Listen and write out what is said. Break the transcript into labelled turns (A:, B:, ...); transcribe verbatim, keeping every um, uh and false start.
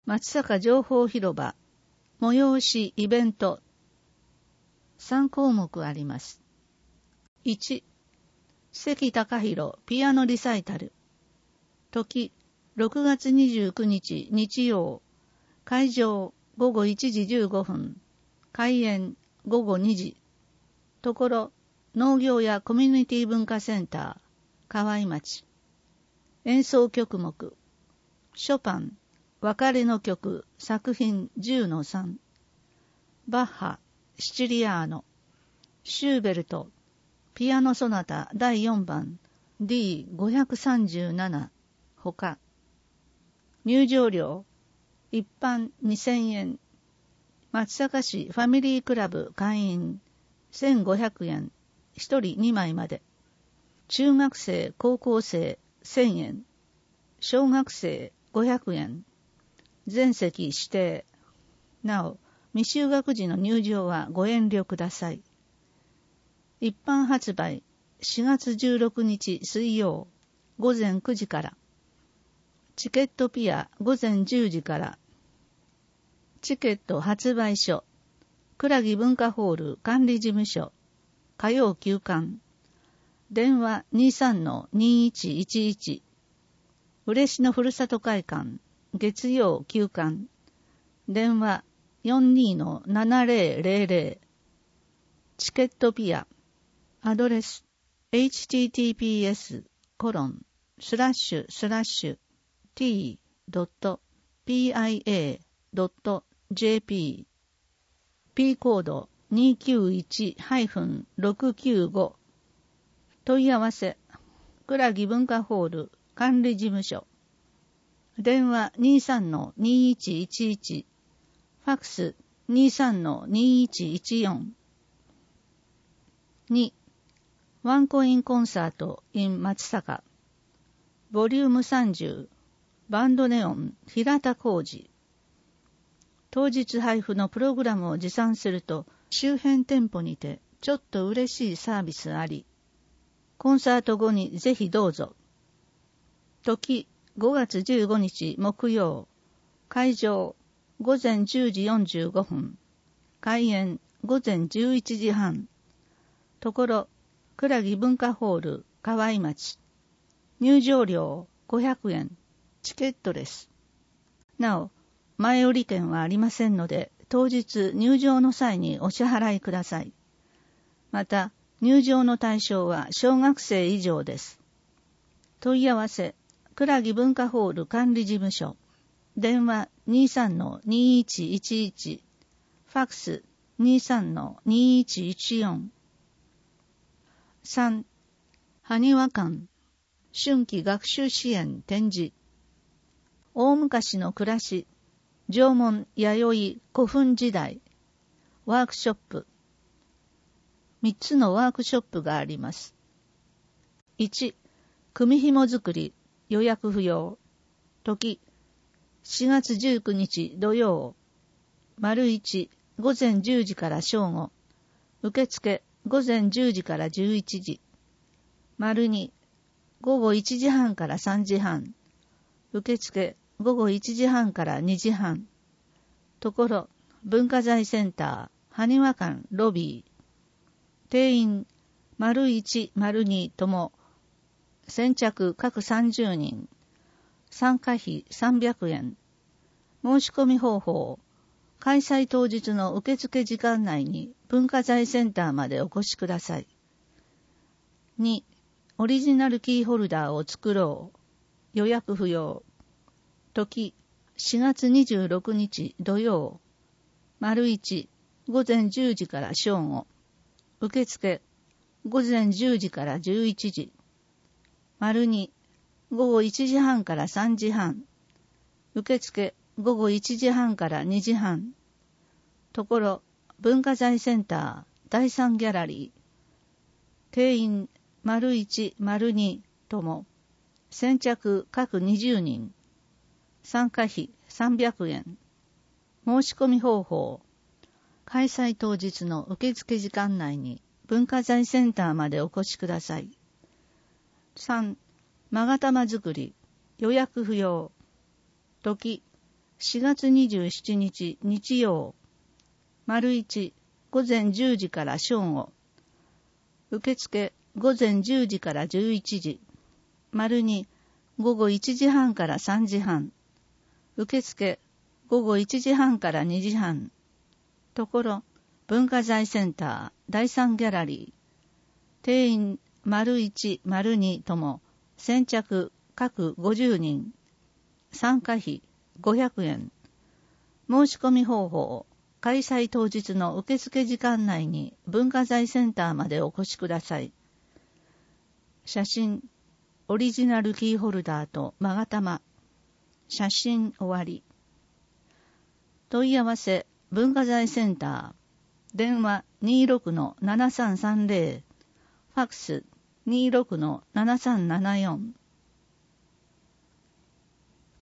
A: 松坂情報広場、催しイベント、さん項目あります。いち、関隆弘ピアノリサイタル。時、ろくがつにじゅうくにち日曜。会場、ごごいちじじゅうごふん。開演、ごごにじ。ところ、農業やコミュニティ文化センター、河合町。演奏曲目、ショパン、別れの曲、作品 じゅうのさん。バッハ、シチリアーノ。シューベルト、ピアノソナタだいよんばん ディーごひゃくさんじゅうなな ほか。入場料、一般にせんえん。松阪市ファミリークラブ会員せんごひゃくえん。ひとりにまいまで。中学生、高校生せんえん。小学生ごひゃくえん。全席指定。なお、未就学児の入場はご遠慮ください。一般発売しがつじゅうろくにち水曜ごぜんくじから。チケットピアごぜんじゅうじから。チケット発売所倉木文化ホール管理事務所火曜休館。電話 にさんのにいちいちいち。嬉野ふるさと会館月曜休館。電話 よんにのななぜろぜろぜろ。チケットピア。アドレス エイチティーティーピーエス コロンスラッシュスラッシュ ティー ドット ピアイエー ドット ジェーピー P コード にきゅういち ろくきゅうご。問い合わせ倉木文化ホール管理事務所。電話 にさんのにいちいちいち。ファックス にさんのにいちいちよん。に、ワンコインコンサート in 松阪。ボリュームさんじゅう。バンドネオン平田浩二。当日配布のプログラムを持参すると周辺店舗にてちょっと嬉しいサービスあり。コンサート後にぜひどうぞ。時ごがつじゅうごにち木曜。会場ごぜんじゅうじよんじゅうごふん。開演ごぜんじゅういちじはん。ところ、倉木文化ホール河合町。入場料ごひゃくえん。チケットレス。なお、前売り券はありませんので、当日入場の際にお支払いください。また、入場の対象は小学生以上です。問い合わせ、倉木文化ホール管理事務所。電話 にさんのにいちいちいち。ファックス にさんのにいちいちよん。さん、埴輪館春季学習支援展示。大昔の暮らし、縄文弥生古墳時代。ワークショップ。みっつのワークショップがあります。いち、組紐作り、予約不要。時、しがつじゅうくにち土曜。丸いち、ごぜんじゅうじから正午。受付、ごぜんじゅうじからじゅういちじ。丸に、ごごいちじはんからさんじはん。受付、ごごいちじはんからにじはん。ところ、文化財センター、埴輪館ロビー。定員、丸いち、丸にとも、先着各さんじゅうにん。参加費さんびゃくえん。申し込み方法、開催当日の受付時間内に文化財センターまでお越しください。に、オリジナルキーホルダーを作ろう。予約不要。時、しがつにじゅうろくにち土曜。丸いち、ごぜんじゅうじから正午。受付、ごぜんじゅうじからじゅういちじ。丸に、ごごいちじはんからさんじはん。受付、ごごいちじはんからにじはん。ところ、文化財センター、だいさんギャラリー。定員、丸いち、丸にとも、先着各にじゅうにん。参加費さんびゃくえん。申し込み方法、開催当日の受付時間内に文化財センターまでお越しください。さん、勾玉作り、予約不要。時、 しがつにじゅうしちにち日曜、丸いち、午前じゅうじから正午。受付、午前じゅうじからじゅういちじ。丸に、午後いちじはんからさんじはん。受付、午後いちじはんからにじはん。ところ、文化財センター、だいさんギャラリー。定員、丸いち、丸にとも、先着、各ごじゅうにん。参加費、ごひゃくえん。申し込み方法、開催当日の受付時間内に文化財センターまでお越しください。写真、オリジナルキーホルダーと勾玉。写真終わり。問い合わせ、文化財センター。電話 にじゅうろくのななさんさんぜろ。ファックス にじゅうろくのななさんななよん。